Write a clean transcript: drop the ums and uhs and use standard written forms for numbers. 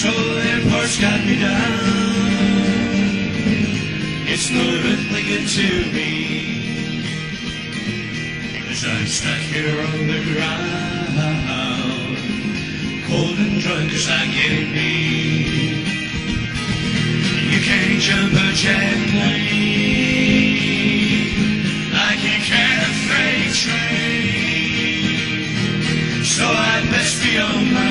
their parts got me down. It's no earthly good to me, 'cause I'm stuck here on the ground, cold and drunk as I can be. You can't jump a jet plane like you can a freight train, so I best be on my